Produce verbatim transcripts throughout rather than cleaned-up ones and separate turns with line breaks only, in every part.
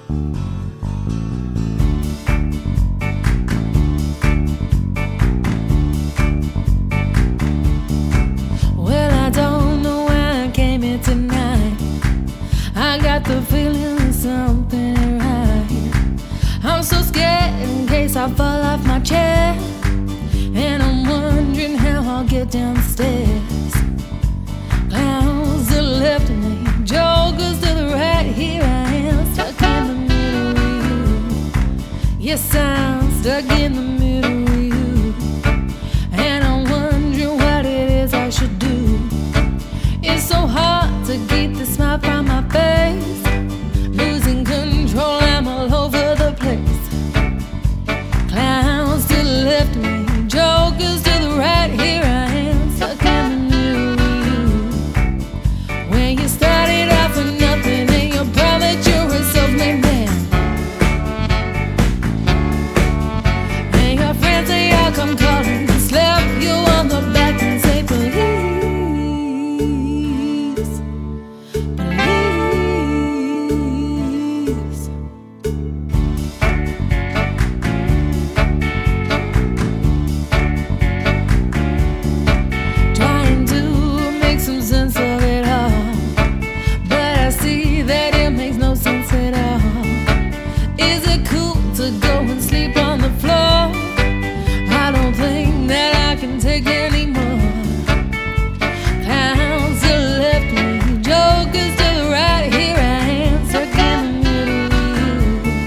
Well, I don't know why I came here tonight. I got the feeling that something ain't right. I'm so scared in case I fall off my chair, and I'm wondering how I'll get down the stairs. Clowns to the left of me, jokers to the right. Here I am, stuck in the middle of you. Yes, I'm stuck in the middle of you, and I'm wondering what it is I should do. It's so hard to keep the smile from my face. Losing control, I'm all over the place. Clowns to the left of me, jokers to the right. Here I am, stuck in the middle of you. When you started off with nothing and you promised you're a self-made man, and your friends say I'll come calling, slap you on the back and say please, please. Trying to make some sense of it all, but I see that it makes no sense at all. Is it cool to go and sleep on the floor? I don't think that I can take anymore. Clowns to the left of me, jokers to the right. Here I am, stuck in the middle of you.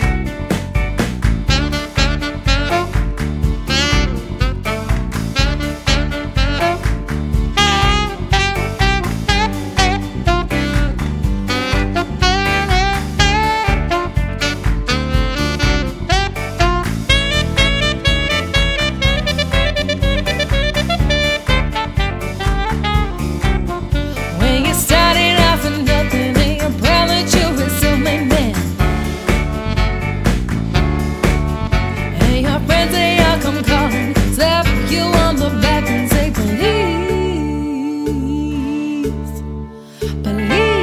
When you started off with nothing and you promised you were self-made man, and your friends say I'll come calling, slap you on the back and say please, please.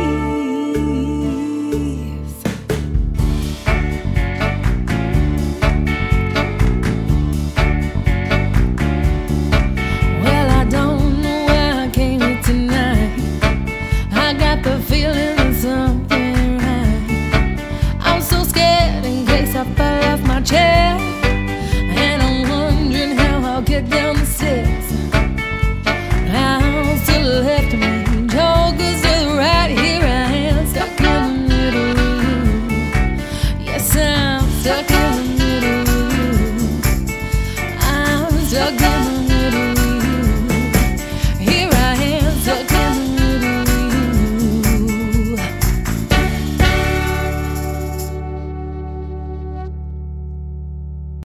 Well, I don't know why I came here tonight. I got the feeling that something ain't right. I'm so scared in case I fall off my chair, and I'm wondering how I'll get down the stairs. Clowns to the left of me, jokers to the right. Here I am, stuck in the middle of you. Yes, I'm stuck in the middle of you. I'm stuck in